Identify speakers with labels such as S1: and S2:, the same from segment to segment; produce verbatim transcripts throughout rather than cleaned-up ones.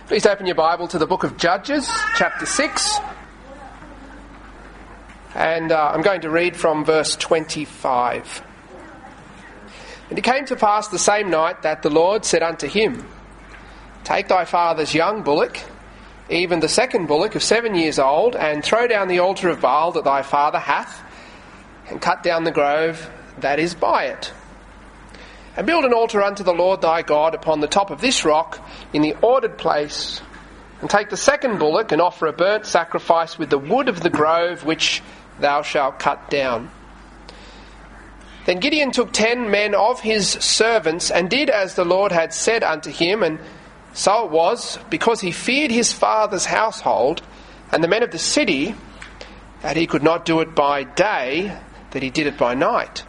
S1: Please open your Bible to the book of Judges, chapter six. And uh, I'm going to read from verse twenty-five. And it came to pass the same night that the Lord said unto him, Take thy father's young bullock, even the second bullock of seven years old, and throw down the altar of Baal that thy father hath, and cut down the grove that is by it. And build an altar unto the Lord thy God upon the top of this rock in the ordered place, and take the second bullock and offer a burnt sacrifice with the wood of the grove which thou shalt cut down. Then Gideon took ten men of his servants and did as the Lord had said unto him, and so it was, because he feared his father's household and the men of the city, that he could not do it by day, that he did it by night.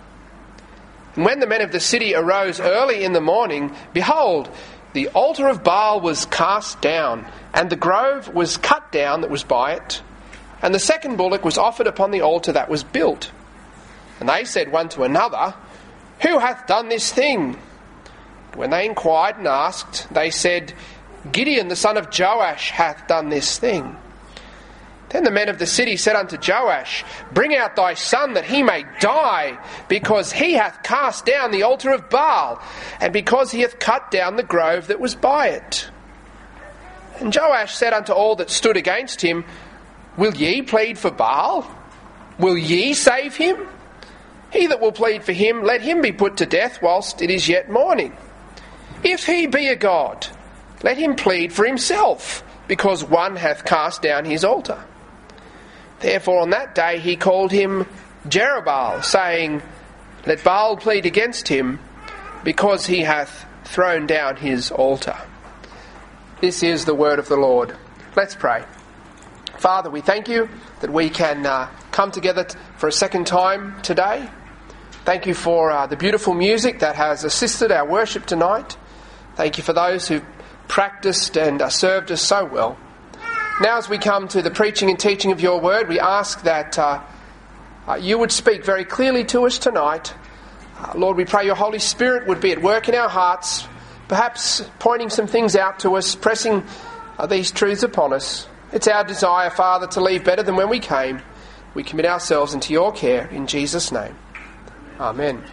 S1: And when the men of the city arose early in the morning, behold, the altar of Baal was cast down, and the grove was cut down that was by it, and the second bullock was offered upon the altar that was built. And they said one to another, Who hath done this thing? When they inquired and asked, they said, Gideon the son of Joash hath done this thing. Then the men of the city said unto Joash, Bring out thy son that he may die, because he hath cast down the altar of Baal, and because he hath cut down the grove that was by it. And Joash said unto all that stood against him, Will ye plead for Baal? Will ye save him? He that will plead for him, let him be put to death whilst it is yet morning. If he be a god, let him plead for himself, because one hath cast down his altar. Therefore on that day he called him Jerubbaal, saying, Let Baal plead against him, because he hath thrown down his altar. This is the word of the Lord. Let's pray. Father, we thank you that we can uh, come together t- for a second time today. Thank you for uh, the beautiful music that has assisted our worship tonight. Thank you for those who practiced and uh, served us so well. Now as we come to the preaching and teaching of your word, we ask that uh, uh, you would speak very clearly to us tonight. Uh, Lord, we pray your Holy Spirit would be at work in our hearts, perhaps pointing some things out to us, pressing uh, these truths upon us. It's our desire, Father, to leave better than when we came. We commit ourselves into your care in Jesus' name. Amen.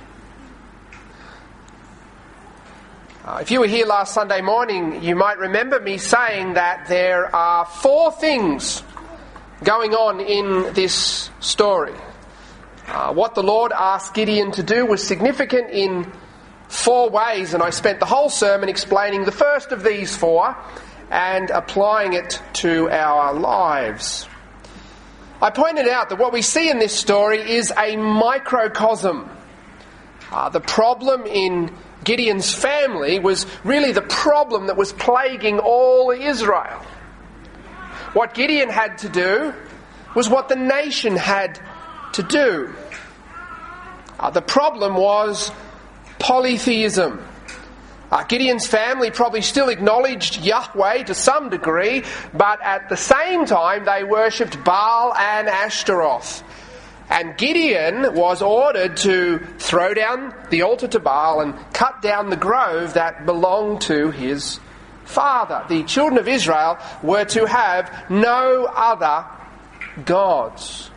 S1: Uh, if you were here last Sunday morning, you might remember me saying that there are four things going on in this story. Uh, what the Lord asked Gideon to do was significant in four ways, and I spent the whole sermon explaining the first of these four and applying it to our lives. I pointed out that what we see in this story is a microcosm. Uh, the problem in Gideon's family was really the problem that was plaguing all Israel. What Gideon had to do was what the nation had to do. Uh, the problem was polytheism. Uh, Gideon's family probably still acknowledged Yahweh to some degree, but at the same time they worshipped Baal and Ashtaroth. And Gideon was ordered to throw down the altar to Baal and cut down the grove that belonged to his father. The children of Israel were to have no other gods.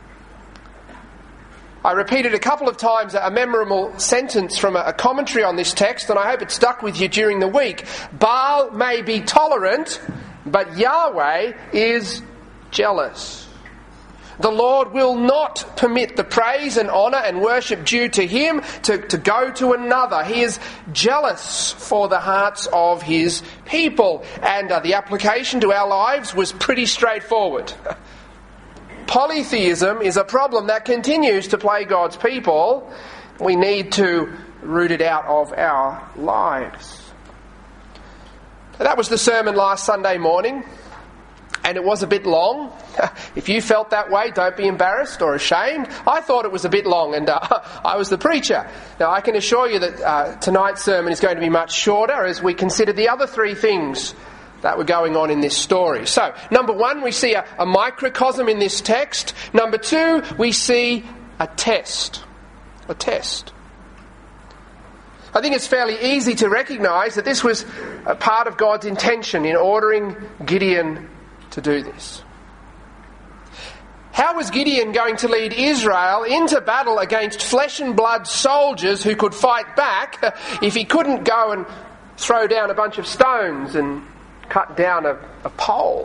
S1: I repeated a couple of times a memorable sentence from a commentary on this text, and I hope it stuck with you during the week. Baal may be tolerant, but Yahweh is jealous. The Lord will not permit the praise and honour and worship due to him to, to go to another. He is jealous for the hearts of his people. And uh, the application to our lives was pretty straightforward. Polytheism is a problem that continues to plague God's people. We need to root it out of our lives. So that was the sermon last Sunday morning. And it was a bit long. If you felt that way, don't be embarrassed or ashamed. I thought it was a bit long, and uh, I was the preacher. Now, I can assure you that uh, tonight's sermon is going to be much shorter as we consider the other three things that were going on in this story. So, number one, we see a, a microcosm in this text. Number two, we see a test. A test. I think it's fairly easy to recognise that this was a part of God's intention in ordering Gideon to do this. How was Gideon going to lead Israel into battle against flesh and blood soldiers who could fight back if he couldn't go and throw down a bunch of stones and cut down a, a pole?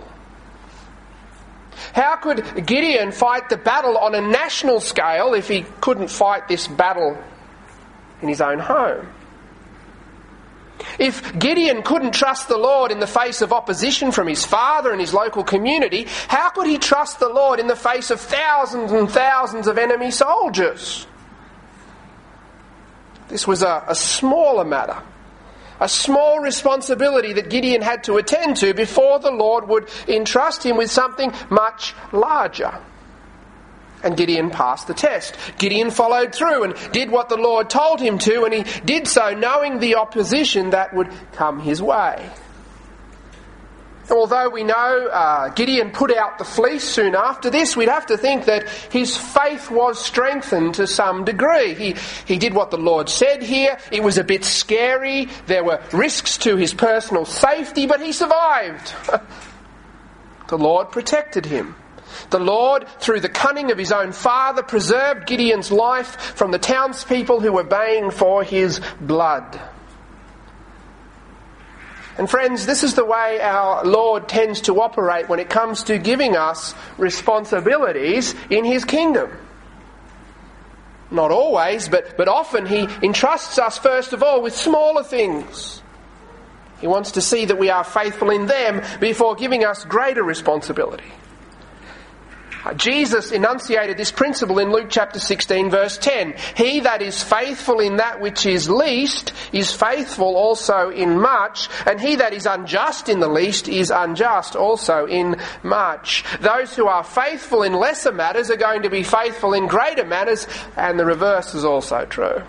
S1: How could Gideon fight the battle on a national scale if he couldn't fight this battle in his own home? If Gideon couldn't trust the Lord in the face of opposition from his father and his local community, how could he trust the Lord in the face of thousands and thousands of enemy soldiers? This was a, a smaller matter, a small responsibility that Gideon had to attend to before the Lord would entrust him with something much larger. And Gideon passed the test. Gideon followed through and did what the Lord told him to, and he did so knowing the opposition that would come his way. Although we know uh, Gideon put out the fleece soon after this, we'd have to think that his faith was strengthened to some degree. He, he did what the Lord said here. It was a bit scary. There were risks to his personal safety, but he survived. The Lord protected him. The Lord, through the cunning of his own father, preserved Gideon's life from the townspeople who were baying for his blood. And friends, this is the way our Lord tends to operate when it comes to giving us responsibilities in his kingdom. Not always, but, but often he entrusts us first of all with smaller things. He wants to see that we are faithful in them before giving us greater responsibility. Jesus enunciated this principle in Luke chapter sixteen verse ten. He that is faithful in that which is least is faithful also in much, and he that is unjust in the least is unjust also in much. Those who are faithful in lesser matters are going to be faithful in greater matters, and the reverse is also true.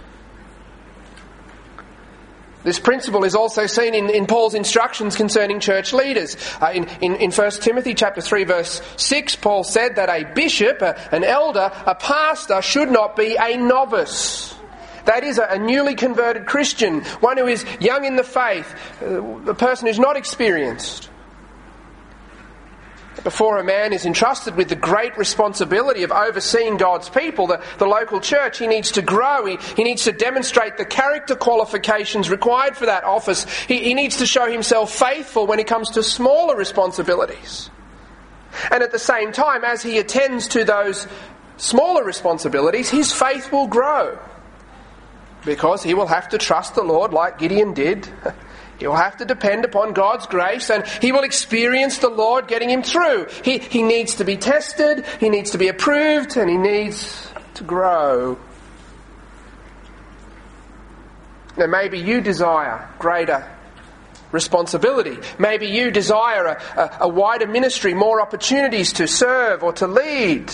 S1: This principle is also seen in, in Paul's instructions concerning church leaders. Uh, in, in, in First Timothy chapter three verse six, Paul said that a bishop, a, an elder, a pastor should not be a novice. That is, a, a newly converted Christian, one who is young in the faith, uh, a person who's not experienced. Before a man is entrusted with the great responsibility of overseeing God's people, the, the local church, he needs to grow. He, he needs to demonstrate the character qualifications required for that office. He, he needs to show himself faithful when it comes to smaller responsibilities. And at the same time, as he attends to those smaller responsibilities, his faith will grow. Because he will have to trust the Lord like Gideon did. He will have to depend upon God's grace, and he will experience the Lord getting him through. He, he needs to be tested, he needs to be approved, and he needs to grow. Now maybe you desire greater responsibility. Maybe you desire a, a, a wider ministry, more opportunities to serve or to lead.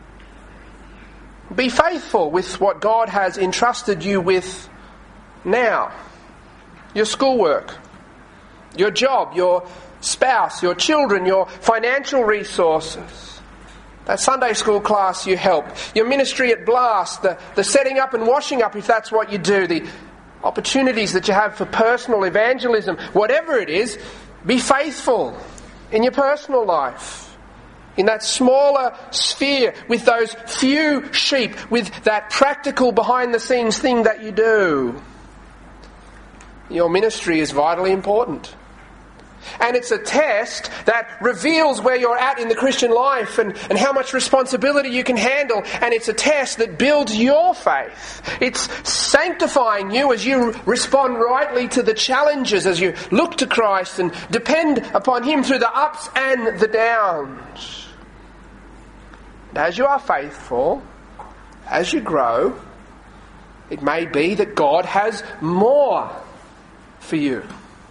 S1: Be faithful with what God has entrusted you with now. Your schoolwork, your job, your spouse, your children, your financial resources, that Sunday school class you help, your ministry at Blast, the, the setting up and washing up if that's what you do, the opportunities that you have for personal evangelism, whatever it is, be faithful in your personal life, in that smaller sphere, with those few sheep, with that practical behind-the-scenes thing that you do. Your ministry is vitally important. And it's a test that reveals where you're at in the Christian life and, and how much responsibility you can handle. And it's a test that builds your faith. It's sanctifying you as you respond rightly to the challenges, as you look to Christ and depend upon him through the ups and the downs. And as you are faithful, as you grow, it may be that God has more for you.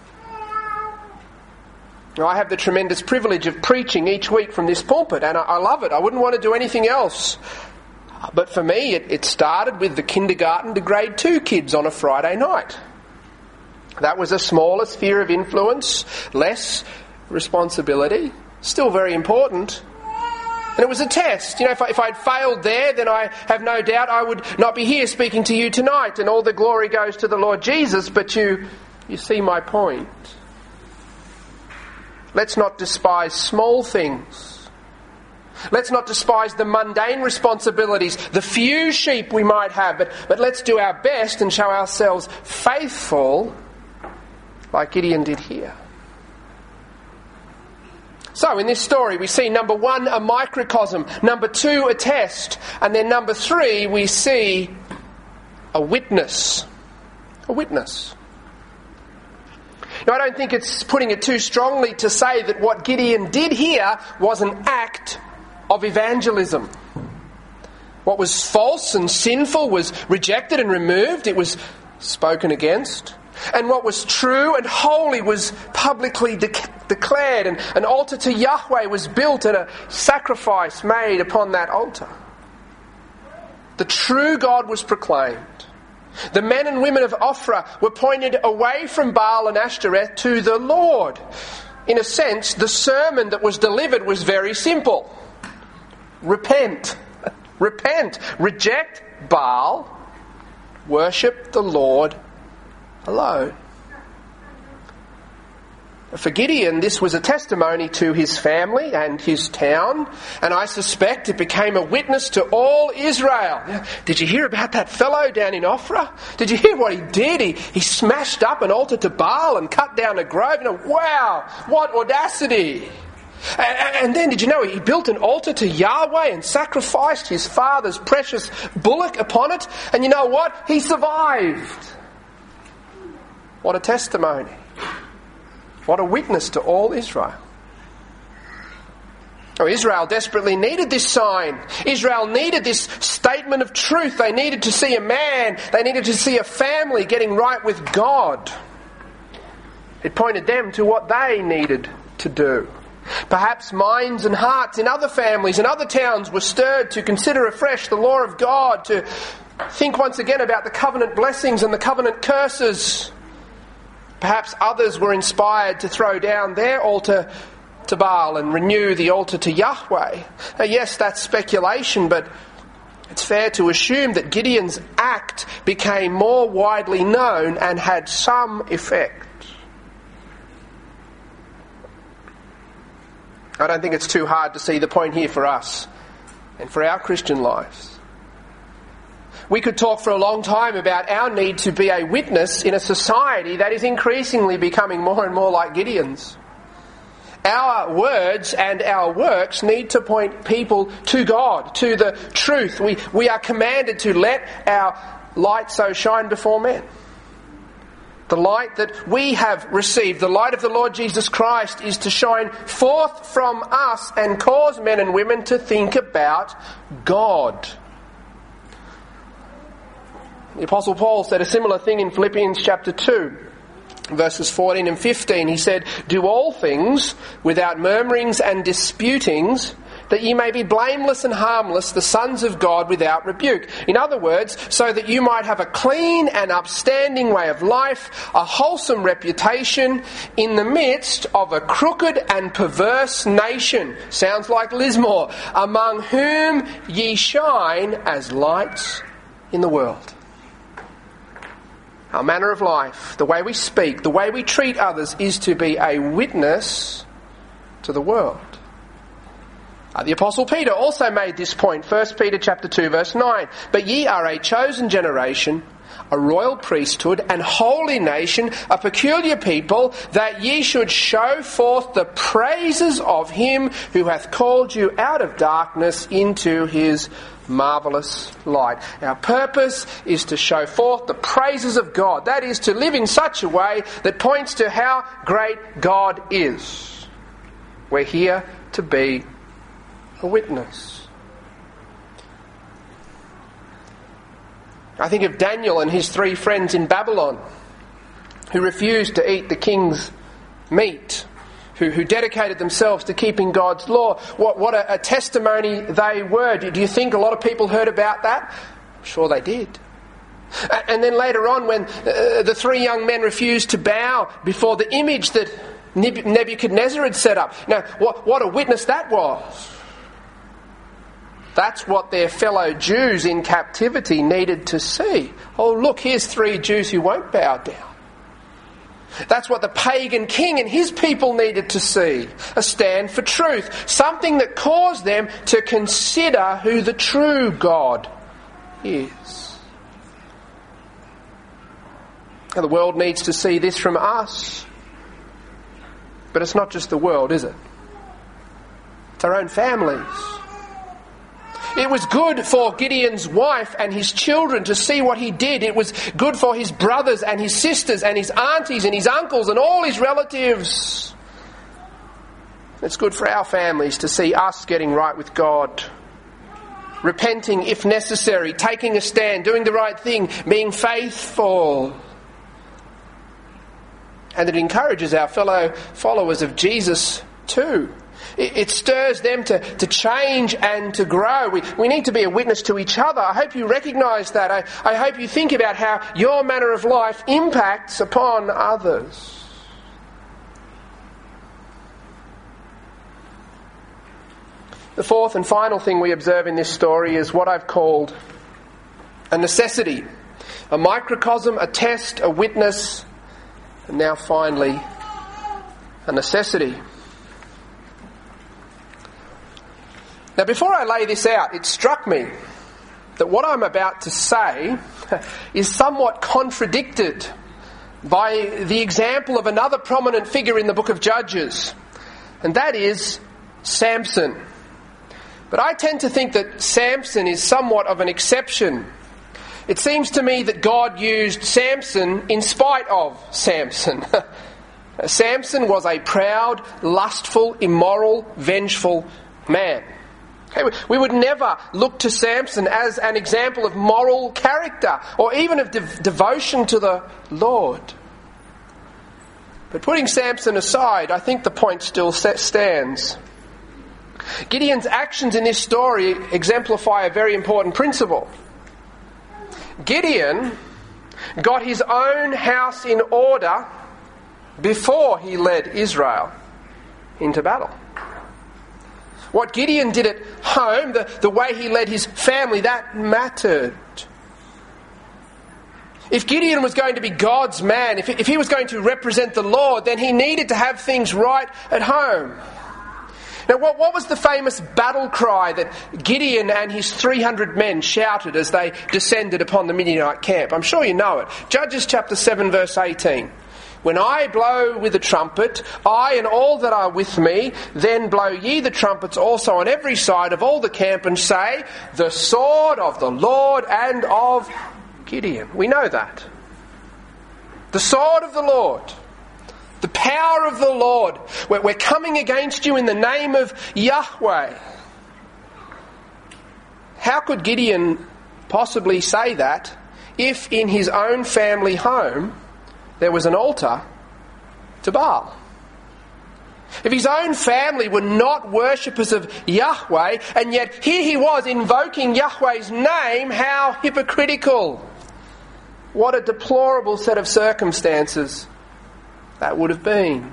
S1: Now, I have the tremendous privilege of preaching each week from this pulpit, and I, I love it. I wouldn't want to do anything else. But for me, it, it started with the kindergarten to grade two kids on a Friday night. That was a smaller sphere of influence, less responsibility, still very important. And it was a test. You know, if, I, if I'd failed there, then I have no doubt I would not be here speaking to you tonight, and all the glory goes to the Lord Jesus, but you, you see my point. Let's not despise small things. Let's not despise the mundane responsibilities, the few sheep we might have, but, but let's do our best and show ourselves faithful like Gideon did here. So in this story we see, number one, a microcosm, number two, a test, and then number three, we see a witness. A witness. Now, I don't think it's putting it too strongly to say that what Gideon did here was an act of evangelism. What was false and sinful was rejected and removed. It was spoken against. And what was true and holy was publicly de- declared. And an altar to Yahweh was built and a sacrifice made upon that altar. The true God was proclaimed. The men and women of Ophrah were pointed away from Baal and Ashtoreth to the Lord. In a sense, the sermon that was delivered was very simple. Repent. Repent. Reject Baal. Worship the Lord alone. For Gideon, this was a testimony to his family and his town, and I suspect it became a witness to all Israel. Did you hear about that fellow down in Ophrah? Did you hear what he did? He, he smashed up an altar to Baal and cut down a grove. You know, wow, what audacity! And then, did you know, he built an altar to Yahweh and sacrificed his father's precious bullock upon it? And you know what? He survived. What a testimony. What a witness to all Israel. Oh, Israel desperately needed this sign. Israel needed this statement of truth. They needed to see a man. They needed to see a family getting right with God. It pointed them to what they needed to do. Perhaps minds and hearts in other families and other towns were stirred to consider afresh the law of God, to think once again about the covenant blessings and the covenant curses. Perhaps others were inspired to throw down their altar to Baal and renew the altar to Yahweh. Now, yes, that's speculation, but it's fair to assume that Gideon's act became more widely known and had some effect. I don't think it's too hard to see the point here for us and for our Christian lives. We could talk for a long time about our need to be a witness in a society that is increasingly becoming more and more like Gideon's. Our words and our works need to point people to God, to the truth. We, we are commanded to let our light so shine before men. The light that we have received, the light of the Lord Jesus Christ, is to shine forth from us and cause men and women to think about God. The Apostle Paul said a similar thing in Philippians chapter two, verses fourteen and fifteen. He said, "Do all things without murmurings and disputings, that ye may be blameless and harmless, the sons of God without rebuke." In other words, so that you might have a clean and upstanding way of life, a wholesome reputation in the midst of a crooked and perverse nation. Sounds like Lismore. Among whom ye shine as lights in the world. Our manner of life, the way we speak, the way we treat others, is to be a witness to the world. Uh, the Apostle Peter also made this point. First Peter chapter two, verse nine. "But ye are a chosen generation, a royal priesthood, and holy nation, a peculiar people, that ye should show forth the praises of him who hath called you out of darkness into his marvellous light." Our purpose is to show forth the praises of God. That is, to live in such a way that points to how great God is. We're here to be a witness. I think of Daniel and his three friends in Babylon who refused to eat the king's meat, who, who dedicated themselves to keeping God's law. What, what a, a testimony they were. Do, do you think a lot of people heard about that? I'm sure they did. And then later on, when uh, the three young men refused to bow before the image that Nebuchadnezzar had set up. Now, what, what a witness that was. That's what their fellow Jews in captivity needed to see. Oh, look, here's three Jews who won't bow down. That's what the pagan king and his people needed to see. A stand for truth. Something that caused them to consider who the true God is. Now, the world needs to see this from us. But it's not just the world, is it? It's our own families. It was good for Gideon's wife and his children to see what he did. It was good for his brothers and his sisters and his aunties and his uncles and all his relatives. It's good for our families to see us getting right with God. Repenting if necessary, taking a stand, doing the right thing, being faithful. And it encourages our fellow followers of Jesus too. It stirs them to, to change and to grow. We, we need to be a witness to each other. I hope you recognise that. I, I hope you think about how your manner of life impacts upon others. The fourth and final thing we observe in this story is what I've called a necessity. A microcosm, a test, a witness, and now finally a necessity. Now, before I lay this out, it struck me that what I'm about to say is somewhat contradicted by the example of another prominent figure in the book of Judges, and that is Samson. But I tend to think that Samson is somewhat of an exception. It seems to me that God used Samson in spite of Samson. Samson was a proud, lustful, immoral, vengeful man. Okay, we would never look to Samson as an example of moral character or even of de- devotion to the Lord. But putting Samson aside, I think the point still stands. Gideon's actions in this story exemplify a very important principle. Gideon got his own house in order before he led Israel into battle. What Gideon did at home, the, the way he led his family, that mattered. If Gideon was going to be God's man, if, if he was going to represent the Lord, then he needed to have things right at home. Now, what, what was the famous battle cry that Gideon and his three hundred men shouted as they descended upon the Midianite camp? I'm sure you know it. Judges chapter seven, verse eighteen. When I blow with the trumpet, I and all that are with me, then blow ye the trumpets also on every side of all the camp, and say, the sword of the Lord and of Gideon. We know that. The sword of the Lord. The power of the Lord. We're coming against you in the name of Yahweh. How could Gideon possibly say that if in his own family home there was an altar to Baal? If his own family were not worshippers of Yahweh, and yet here he was invoking Yahweh's name, how hypocritical. What a deplorable set of circumstances that would have been.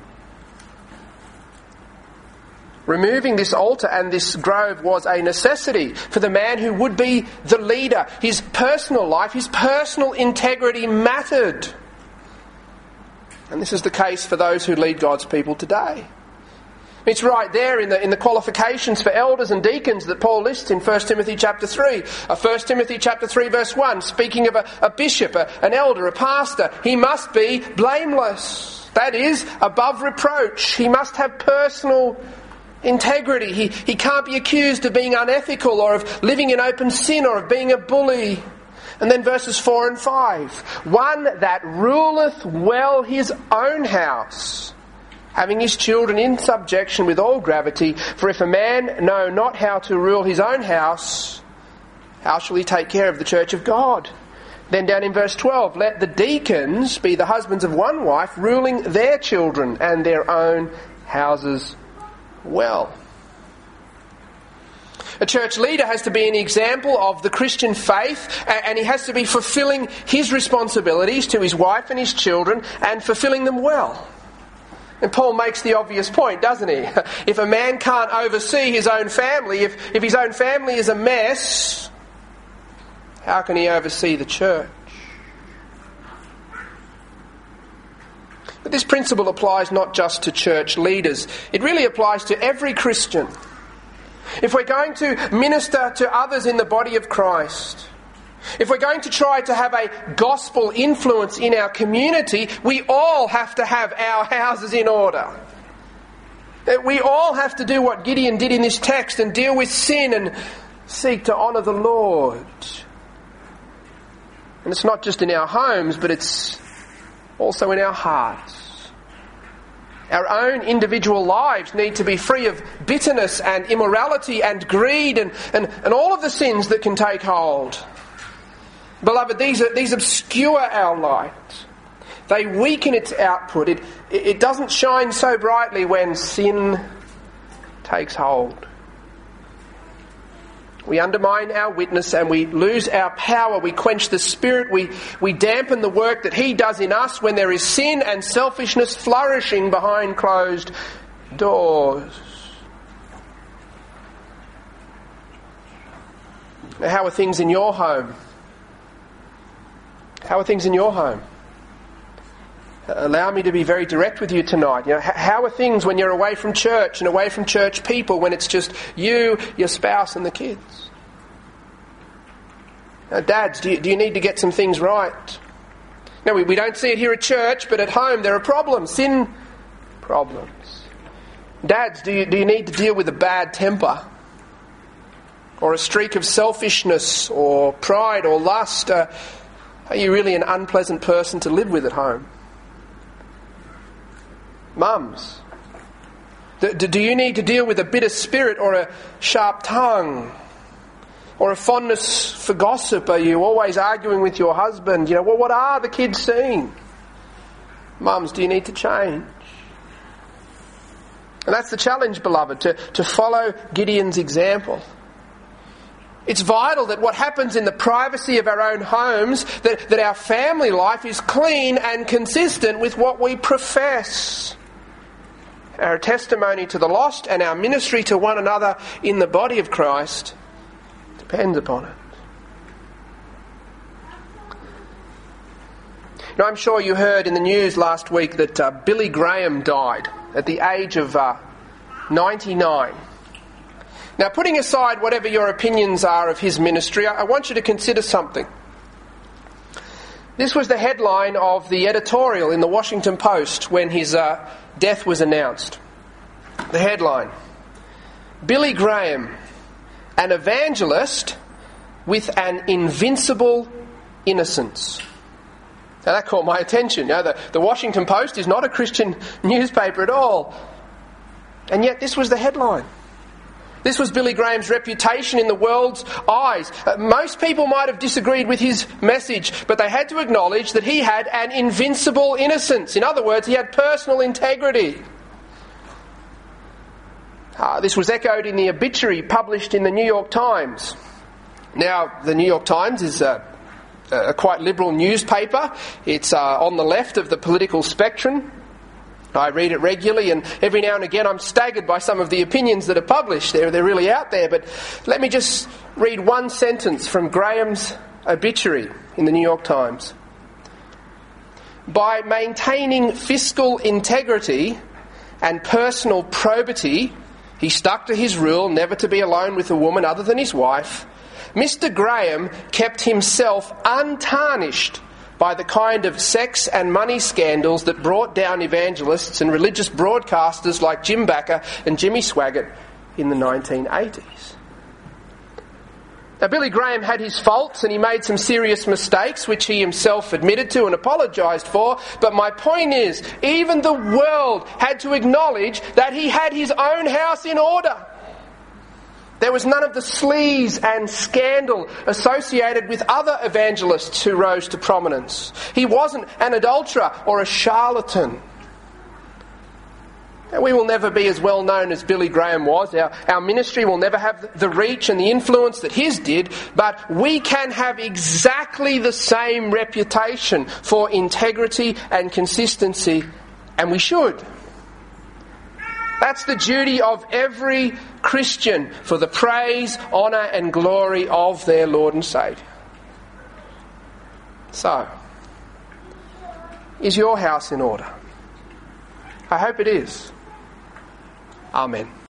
S1: Removing this altar and this grove was a necessity for the man who would be the leader. His personal life, his personal integrity mattered. And this is the case for those who lead God's people today. It's right there in the in the qualifications for elders and deacons that Paul lists in First Timothy chapter three. Uh, First Timothy chapter three verse one, speaking of a, a bishop, a, an elder, a pastor, he must be blameless. That is, above reproach. He must have personal integrity. He, he can't be accused of being unethical or of living in open sin or of being a bully. And then verses four and five. One that ruleth well his own house, having his children in subjection with all gravity. For if a man know not how to rule his own house, how shall he take care of the church of God? Then down in verse twelve, let the deacons be the husbands of one wife, ruling their children and their own houses well. A church leader has to be an example of the Christian faith, and he has to be fulfilling his responsibilities to his wife and his children and fulfilling them well. And Paul makes the obvious point, doesn't he? If a man can't oversee his own family, if, if his own family is a mess, how can he oversee the church? But this principle applies not just to church leaders. It really applies to every Christian. If we're going to minister to others in the body of Christ, if we're going to try to have a gospel influence in our community, we all have to have our houses in order. We all have to do what Gideon did in this text and deal with sin and seek to honour the Lord. And it's not just in our homes, but it's also in our hearts. Our own individual lives need to be free of bitterness and immorality and greed and, and, and all of the sins that can take hold. Beloved, these are, these obscure our light. They weaken its output. It, it doesn't shine so brightly when sin takes hold. We undermine our witness and we lose our power. We quench the Spirit. We, we dampen the work that He does in us when there is sin and selfishness flourishing behind closed doors. Now, how are things in your home? How are things in your home? Allow me to be very direct with you tonight. You know, how are things when you're away from church and away from church people, when it's just you, your spouse and the kids? Now, dads, do you, do you need to get some things right? Now, we, we don't see it here at church, but at home there are problems, sin problems. Dads, do you, do you need to deal with a bad temper? Or a streak of selfishness or pride or lust? Uh, are you really an unpleasant person to live with at home? Mums, do, do you need to deal with a bitter spirit or a sharp tongue? Or a fondness for gossip? Are you always arguing with your husband? You know, well, what are the kids seeing? Mums, do you need to change? And that's the challenge, beloved, to, to follow Gideon's example. It's vital that what happens in the privacy of our own homes, that, that our family life is clean and consistent with what we profess. Our testimony to the lost and our ministry to one another in the body of Christ depends upon it. Now, I'm sure you heard in the news last week that uh, Billy Graham died at the age of uh, ninety-nine. Now, putting aside whatever your opinions are of his ministry, I want you to consider something. This was the headline of the editorial in the Washington Post when his uh, death was announced. The headline: Billy Graham, an evangelist with an invincible innocence. Now that caught my attention. You know, the, the Washington Post is not a Christian newspaper at all. And yet this was the headline. This was Billy Graham's reputation in the world's eyes. Uh, most people might have disagreed with his message, but they had to acknowledge that he had an invincible innocence. In other words, he had personal integrity. Uh, this was echoed in the obituary published in the New York Times. Now, the New York Times is a, a quite liberal newspaper. It's uh, on the left of the political spectrum. I read it regularly, and every now and again I'm staggered by some of the opinions that are published. They're, they're really out there. But let me just read one sentence from Graham's obituary in the New York Times. By maintaining fiscal integrity and personal probity, he stuck to his rule never to be alone with a woman other than his wife. Mister Graham kept himself untarnished by the kind of sex and money scandals that brought down evangelists and religious broadcasters like Jim Bakker and Jimmy Swaggart in the nineteen eighties. Now, Billy Graham had his faults and he made some serious mistakes, which he himself admitted to and apologised for. But my point is, even the world had to acknowledge that he had his own house in order. There was none of the sleaze and scandal associated with other evangelists who rose to prominence. He wasn't an adulterer or a charlatan. Now, we will never be as well known as Billy Graham was. Our, our ministry will never have the reach and the influence that his did, but we can have exactly the same reputation for integrity and consistency, and we should. That's the duty of every Christian, for the praise, honour and glory of their Lord and Saviour. So, is your house in order? I hope it is. Amen.